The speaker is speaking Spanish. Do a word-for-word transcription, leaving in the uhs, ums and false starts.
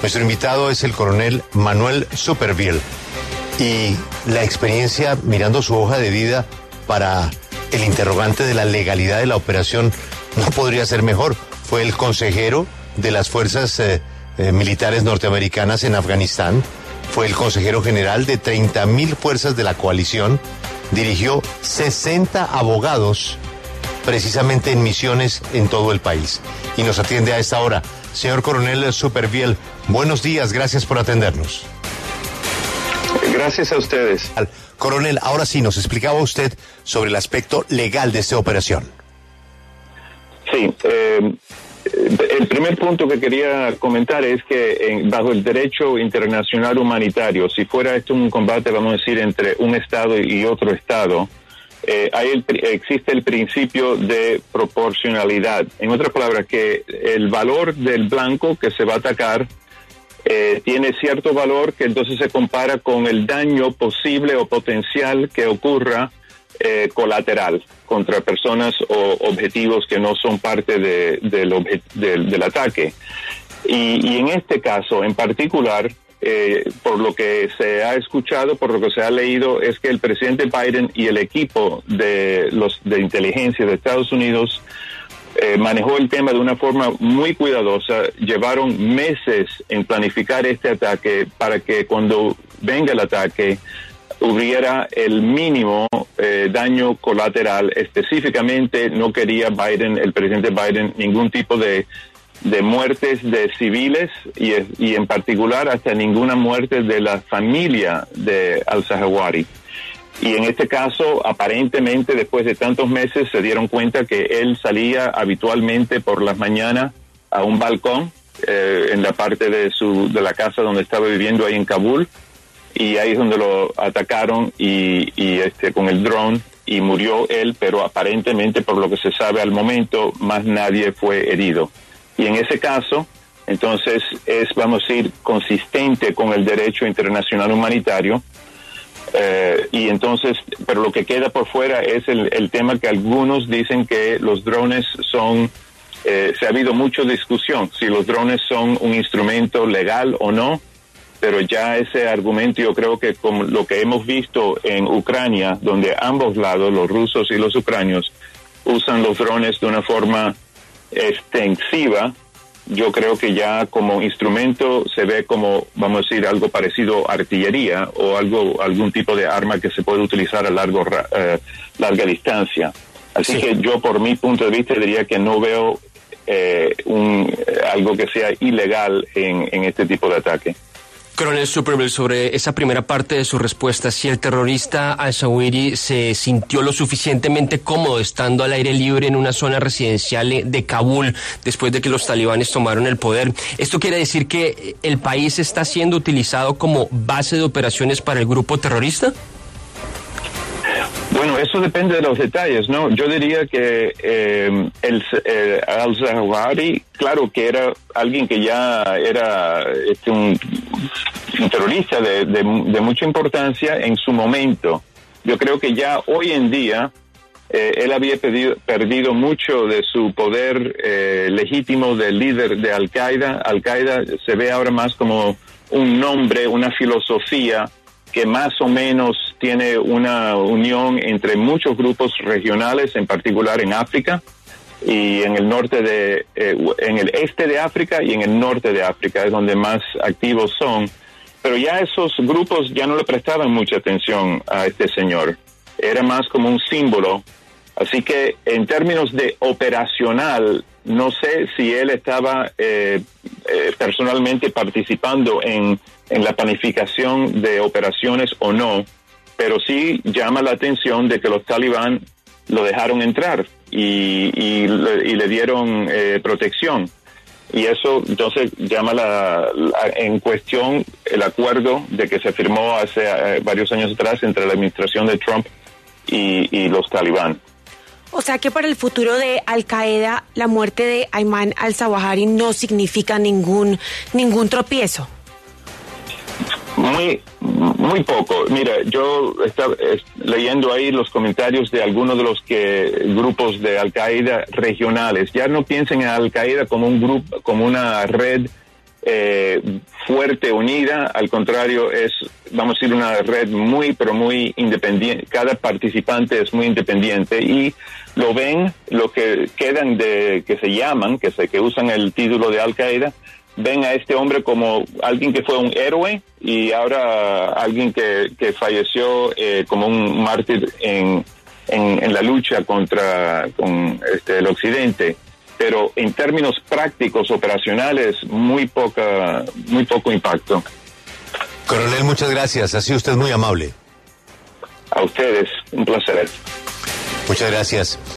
Nuestro invitado es el coronel Manuel Supervielle. Y la experiencia, mirando su hoja de vida para el interrogante de la legalidad de la operación, no podría ser mejor. Fue el consejero de las fuerzas eh, eh, militares norteamericanas en Afganistán. Fue el consejero general de treinta mil fuerzas de la coalición. Dirigió sesenta abogados precisamente en misiones en todo el país. Y nos atiende a esta hora. Señor coronel Supervielle, buenos días, gracias por atendernos. Gracias a ustedes. Coronel, ahora sí, nos explicaba usted sobre el aspecto legal de esta operación. Sí, eh, el primer punto que quería comentar es que en, bajo el derecho internacional humanitario, si fuera esto un combate, vamos a decir, entre un Estado y otro Estado, eh, hay el, existe el principio de proporcionalidad. En otras palabras, que el valor del blanco que se va a atacar Eh, tiene cierto valor que entonces se compara con el daño posible o potencial que ocurra eh, colateral contra personas o objetivos que no son parte de, del, obje, del, del ataque. Y, y en este caso en particular, eh, por lo que se ha escuchado, por lo que se ha leído, es que el presidente Biden y el equipo de los de inteligencia de Estados Unidos Eh, manejó el tema de una forma muy cuidadosa. Llevaron meses en planificar este ataque para que cuando venga el ataque hubiera el mínimo eh, daño colateral. Específicamente no quería Biden, el presidente Biden, ningún tipo de, de muertes de civiles y, y en particular hasta ninguna muerte de la familia de al-Zawahiri. Y en este caso, aparentemente, después de tantos meses, se dieron cuenta que él salía habitualmente por las mañanas a un balcón eh, en la parte de su de la casa donde estaba viviendo ahí en Kabul, y ahí es donde lo atacaron y, y este con el dron y murió él, pero aparentemente, por lo que se sabe al momento, más nadie fue herido. Y en ese caso, entonces, es, vamos a decir, consistente con el derecho internacional humanitario. Eh, y entonces, pero lo que queda por fuera es el, el tema que algunos dicen que los drones son, eh, se ha habido mucha discusión si los drones son un instrumento legal o no, pero ya ese argumento, yo creo que como lo que hemos visto en Ucrania, donde ambos lados, los rusos y los ucranios, usan los drones de una forma extensiva, yo creo que ya como instrumento se ve como, vamos a decir, algo parecido a artillería o algo, algún tipo de arma que se puede utilizar a largo, eh, larga distancia. Así sí. que yo, por mi punto de vista, diría que no veo eh, un, algo que sea ilegal en, en este tipo de ataque. Coronel Supervielle, sobre esa primera parte de su respuesta, si el terrorista al-Zawahiri se sintió lo suficientemente cómodo estando al aire libre en una zona residencial de Kabul después de que los talibanes tomaron el poder, ¿esto quiere decir que el país está siendo utilizado como base de operaciones para el grupo terrorista? Bueno, eso depende de los detalles, ¿no? Yo diría que eh, el eh, al-Zawahiri, claro que era alguien que ya era este, un, un terrorista de, de, de mucha importancia en su momento. Yo creo que ya hoy en día eh, él había pedido, perdido mucho de su poder eh, legítimo de líder de Al-Qaeda. Al-Qaeda se ve ahora más como un nombre, una filosofía que más o menos tiene una unión entre muchos grupos regionales, en particular en África y en el norte de, eh, en el este de África y en el norte de África, es donde más activos son. Pero ya esos grupos ya no le prestaban mucha atención a este señor. Era más como un símbolo. Así que en términos de operacional, no sé si él estaba eh, eh, personalmente participando en en la planificación de operaciones o no, pero sí llama la atención de que los talibán lo dejaron entrar y, y, y le dieron eh, protección. Y eso entonces llama la, la, en cuestión el acuerdo de que se firmó hace eh, varios años atrás entre la administración de Trump y, y los talibán. O sea que para el futuro de Al-Qaeda la muerte de Ayman al-Zawahiri no significa ningún, ningún tropiezo. Muy, muy poco. Mira, yo estaba leyendo ahí los comentarios de algunos de los que grupos de Al-Qaeda regionales. Ya no piensen en Al-Qaeda como un grupo, como una red eh, fuerte, unida. Al contrario, es, vamos a decir, una red muy, pero muy independiente. Cada participante es muy independiente y lo ven, lo que quedan de, que se llaman, que se, que usan el título de Al Qaeda, ven a este hombre como alguien que fue un héroe y ahora alguien que, que falleció eh, como un mártir en, en, en la lucha contra con este, el Occidente. Pero en términos prácticos, operacionales, muy poca, muy poco impacto. Coronel, muchas gracias. Ha sido usted muy amable. A ustedes, un placer. Muchas gracias.